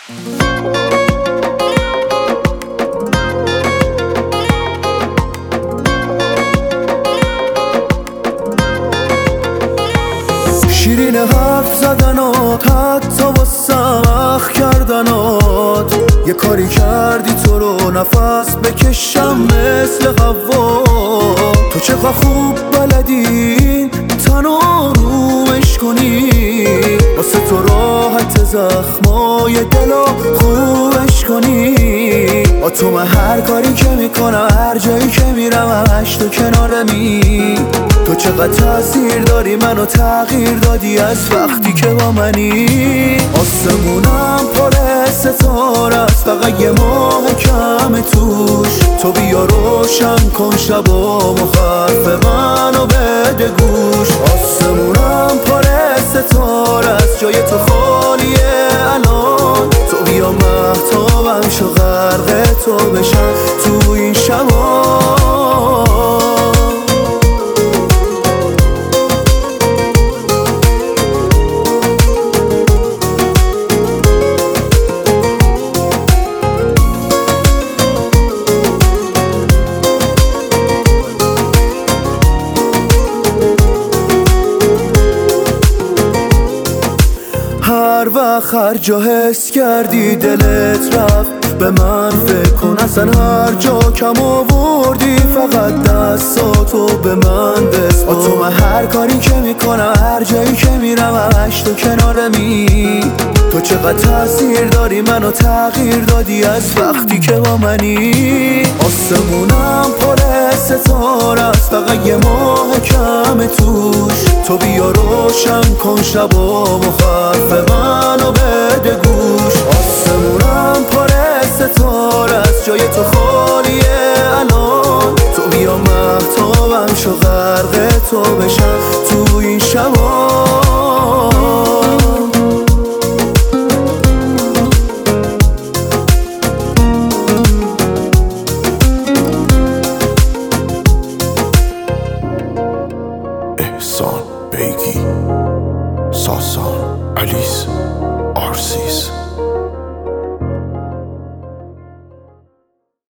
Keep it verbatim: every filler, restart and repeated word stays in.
شیرین حرف زدنات، حتی با سخت کردنات، یه کاری کردی تو رو نفس بکشم مثل حوا. تو چقدر خوب بلدی تن آرومش کنی، واسه تو راحت زخمای دلو خوبش کنی. با تو من هر کاری که میکنم، هر جایی که میرم همش تو کنارمی. تو چقدر تاثیر داری، منو تغییر دادی از وقتی که با منی. آسمونم پر ستاره است، فقط یه ماه کم توش. تو بیا روشن کن شبام و حرف منو بده گوش. آسمونم پر ستاره است، جای تو خالیه الان. تو بیا مهتابم شو، غرق تو بشم تو این شبا. هر وقت هر جا حس کردی دلت رفت، به من فکر کن. اصلا هر جا کم آوردی، فقط دستاتو به من بسپار. با تو من هر کاری که میکنم، هر جایی که میرم همش تو کنارمی. تو چقدر تاثیر داری، منو تغییر دادی از وقتی که با منی. آسمونم پر ستاره است، فقط یه ماه کم توش. تو بیا روشن کن شبام و حرف منو بده گوش. آسمونم پر ستاره است، جای تو خالیه الان. تو بیا مهتابم شو، غرق تو بشم تو این شبا. احسان بیگی، ساسان، الیس، آرسیس.